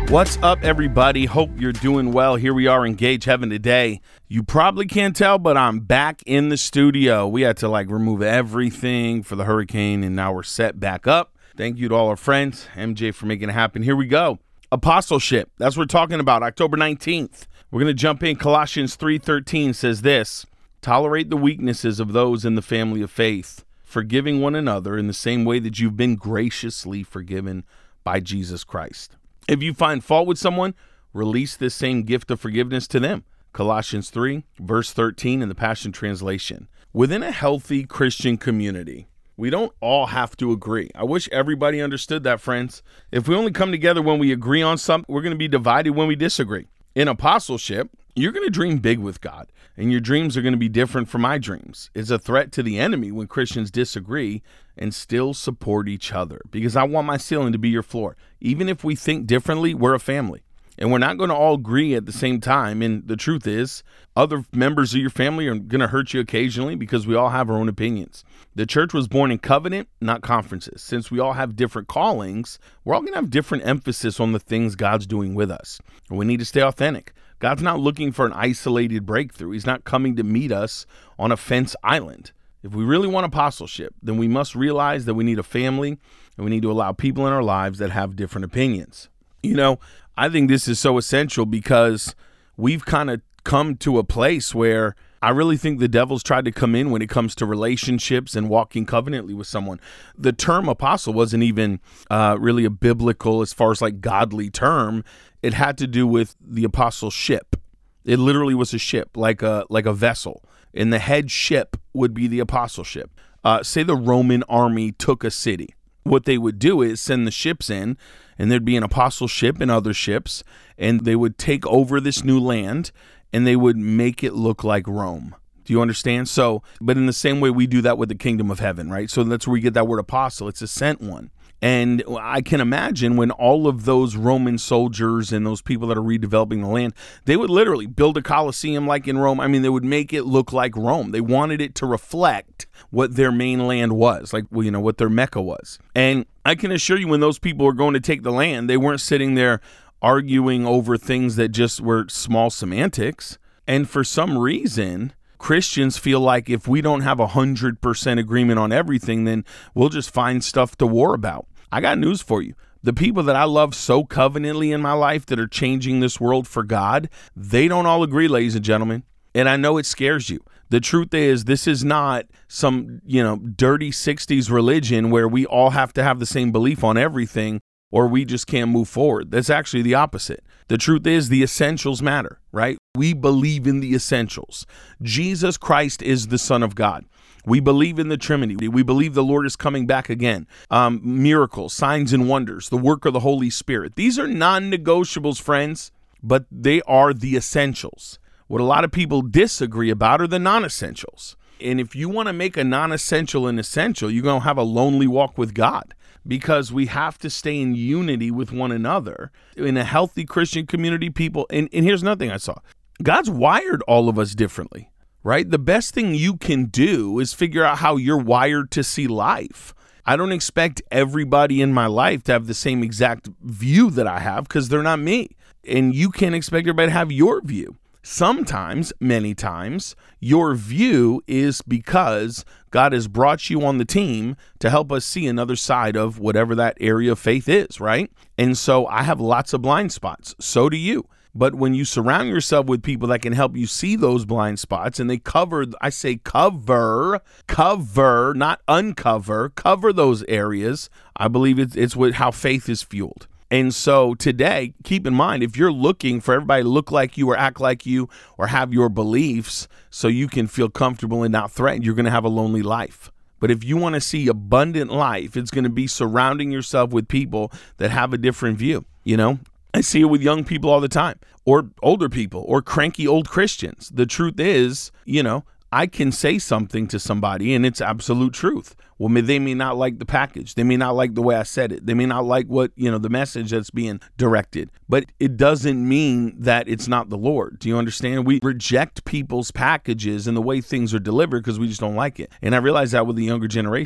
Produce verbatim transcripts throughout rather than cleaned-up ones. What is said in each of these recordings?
What's up, everybody? Hope you're doing well. Here we are in Gage Heaven today. You probably can't tell, but I'm back in the studio. We had to like remove everything for the hurricane, and now we're set back up. Thank you to all our friends, M J, for making it happen. Here we go. Apostleship. That's what we're talking about. October nineteenth. We're going to jump in. Colossians three thirteen says this: tolerate the weaknesses of those in the family of faith, forgiving one another in the same way that you've been graciously forgiven by Jesus Christ. If you find fault with someone, release this same gift of forgiveness to them. Colossians three, verse thirteen in the Passion Translation. Within a healthy Christian community, we don't all have to agree. I wish everybody understood that, friends. If we only come together when we agree on something, we're going to be divided when we disagree. In apostleship, you're going to dream big with God, and your dreams are going to be different from my dreams. It's a threat to the enemy when Christians disagree and still support each other, because I want my ceiling to be your floor. Even if we think differently, we're a family, and we're not going to all agree at the same time. And the truth is, other members of your family are going to hurt you occasionally because we all have our own opinions. The church was born in covenant, not conferences. Since we all have different callings, we're all going to have different emphasis on the things God's doing with us. We need to stay authentic. God's not looking for an isolated breakthrough. He's not coming to meet us on a fence island. If we really want apostleship, then we must realize that we need a family, and we need to allow people in our lives that have different opinions. You know, I think this is so essential because we've kind of come to a place where I really think the devil's tried to come in when it comes to relationships and walking covenantly with someone. The term apostle wasn't even uh, really a biblical, as far as like godly term. It had to do with the apostleship. It literally was a ship, like a like a vessel. And the head ship would be the apostleship. Uh, say the Roman army took a city. What they would do is send the ships in, and there'd be an apostleship and other ships, and they would take over this new land, and they would make it look like Rome. Do you understand? So, but in the same way we do that with the kingdom of heaven, right? So that's where we get that word apostle. It's a sent one. And I can imagine when all of those Roman soldiers and those people that are redeveloping the land, they would literally build a Colosseum like in Rome. I mean, they would make it look like Rome. They wanted it to reflect what their main land was, like, well, you know, what their Mecca was. And I can assure you, when those people were going to take the land, they weren't sitting there arguing over things that just were small semantics. And for some reason, Christians feel like if we don't have a hundred percent agreement on everything, then we'll just find stuff to war about. I got news for you. The people that I love so covenantly in my life that are changing this world for God, they don't all agree, ladies and gentlemen. And I know it scares you. The truth is, this is not some, you know, dirty sixties religion where we all have to have the same belief on everything or we just can't move forward. That's actually the opposite. The truth is, the essentials matter, right? We believe in the essentials. Jesus Christ is the Son of God. We believe in the Trinity. We believe the Lord is coming back again. Um, miracles, signs and wonders, the work of the Holy Spirit. These are non-negotiables, friends, but they are the essentials. What a lot of people disagree about are the non-essentials. And if you want to make a non-essential an essential, you're going to have a lonely walk with God, because we have to stay in unity with one another. In a healthy Christian community, people, and, and here's another thing I saw. God's wired all of us differently. Right? The best thing you can do is figure out how you're wired to see life. I don't expect everybody in my life to have the same exact view that I have, because they're not me. And you can't expect everybody to have your view. Sometimes, many times, your view is because God has brought you on the team to help us see another side of whatever that area of faith is, right? And so I have lots of blind spots. So do you. But when you surround yourself with people that can help you see those blind spots, and they cover, I say cover, cover, not uncover, cover those areas, I believe it's, it's what, how faith is fueled. And so today, keep in mind, if you're looking for everybody to look like you or act like you or have your beliefs so you can feel comfortable and not threatened, you're going to have a lonely life. But if you want to see abundant life, it's going to be surrounding yourself with people that have a different view, you know? I see it with young people all the time, or older people, or cranky old Christians. The truth is, you know, I can say something to somebody and it's absolute truth. Well, may, they may not like the package. They may not like the way I said it. They may not like what, you know, the message that's being directed. But it doesn't mean that it's not the Lord. Do you understand? We reject people's packages and the way things are delivered because we just don't like it. And I realize that with the younger generation.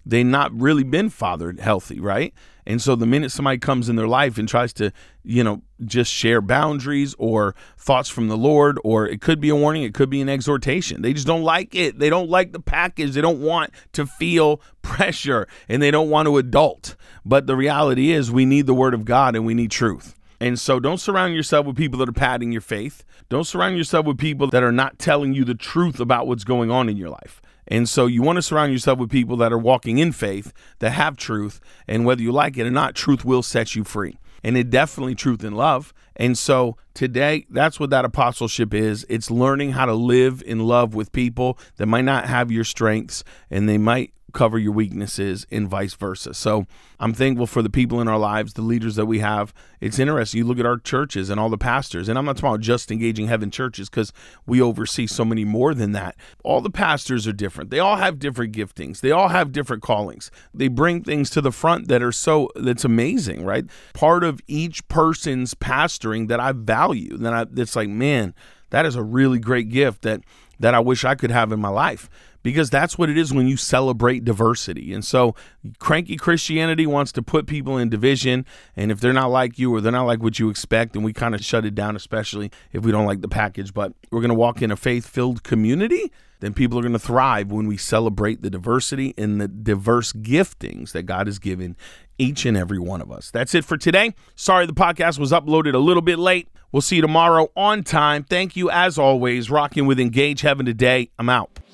they not really been fathered healthy, right? And so the minute somebody comes in their life and tries to, you know, just share boundaries or thoughts from the Lord, or it could be a warning, it could be an exhortation. They just don't like it. They don't like the package. They don't want to feel pressure, and they don't want to adult. But the reality is we need the word of God and we need truth. And so don't surround yourself with people that are padding your faith. Don't surround yourself with people that are not telling you the truth about what's going on in your life. And so you want to surround yourself with people that are walking in faith, that have truth, and whether you like it or not, truth will set you free. And it definitely truth in love. And so today, that's what that apostleship is. It's learning how to live in love with people that might not have your strengths, and they might cover your weaknesses and vice versa. So I'm thankful for the people in our lives, the leaders that we have. It's interesting. You look at our churches and all the pastors, and I'm not talking about just Engaging Heaven churches because we oversee so many more than that. All the pastors are different. They all have different giftings. They all have different callings. They bring things to the front that are so, that's amazing, right? Part of each person's pastoring that I value, that I, that's like, man, that is a really great gift that, that I wish I could have in my life. Because that's what it is when you celebrate diversity. And so cranky Christianity wants to put people in division. And if they're not like you or they're not like what you expect, and we kind of shut it down, especially if we don't like the package. But we're going to walk in a faith-filled community. Then people are going to thrive when we celebrate the diversity and the diverse giftings that God has given each and every one of us. That's it for today. Sorry the podcast was uploaded a little bit late. We'll see you tomorrow on time. Thank you, as always, rocking with Engage Heaven today. I'm out.